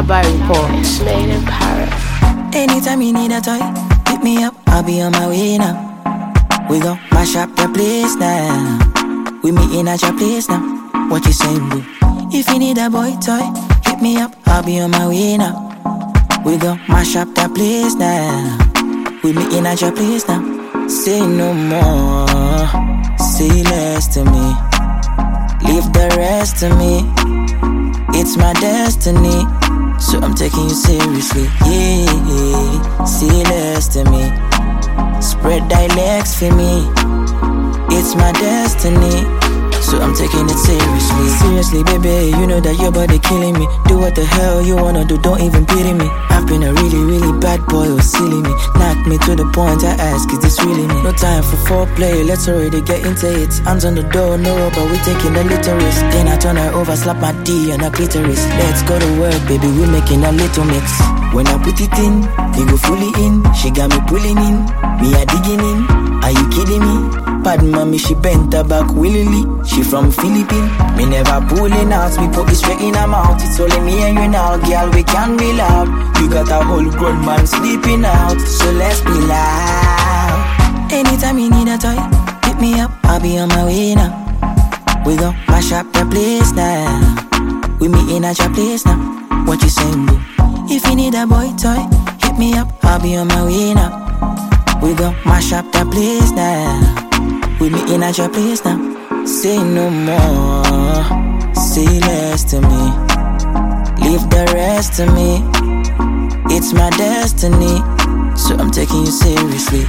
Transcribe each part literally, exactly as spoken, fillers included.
Abba Report. It's made in Paris. Anytime you need a toy, hit me up, I'll be on my way now. We gon' mash up the place now. We meeting at your place now. What you saying, boo? If you need a boy toy, hit me up, I'll be on my way now. We gon' mash up the place now. We meeting at your place now. Say no more, say less to me. Leave the rest to me. It's my destiny, so I'm taking you seriously. Yeah, say less to me. Spread dialects for me. It's my destiny, so I'm taking it seriously. Seriously, baby, you know that your body killing me. Do what the hell you wanna do, don't even pity me. I've been a really, really bad boy who's silly me. Knock me to the point I ask, is this really me? No time for foreplay, let's already get into it. Hands on the door, no rubber, we taking a little risk. Then I turn her over, slap my D on her clitoris. Let's go to work, baby, we making a little mix. When I put it in, you go fully in. She got me pulling in, me a digging in. Are you kidding me? Bad mommy, she bent her back willingly. She from Philippines. Me never pulling out, we put it straight in her mouth. It's only me and you now, girl, we can be loud. You got a whole grown man sleeping out, so let's be loud. Anytime you need a toy, hit me up, I'll be on my way now. We gon' mash up the place now. We meeting at your place now. What you saying, boo? If you need a boy toy, hit me up, I'll be on my way now. We gon' mash up the place now. We meeting at your place now. Say no more, say less to me. Leave the rest to me. It's my destiny, so I'm taking you seriously.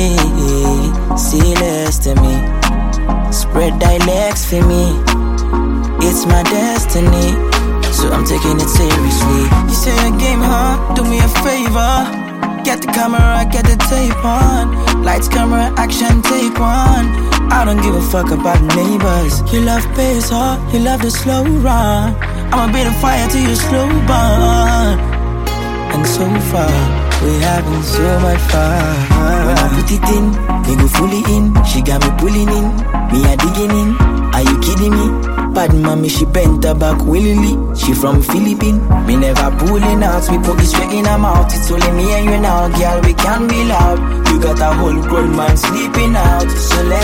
Yeah, say less to me. Spread dialects for me. It's my destiny, so I'm taking it seriously. You say a game, huh? Do me a favor. Get the camera, get the tape on. Lights, camera, action, take one. I don't give a fuck about neighbors. You love pace, huh? You love the slow run. I'ma be the fire to your slow burn. And so far, we having so much fun. When I put it in, me go fully in. She got me pulling in, me a digging in. Are you kidding me? Bad mommy, she bent her back willingly. She from Philippines. Me never pulling out, we put it straight in her mouth. It's only me and you now, girl, we can be loud. You got a whole grown man sleeping out, so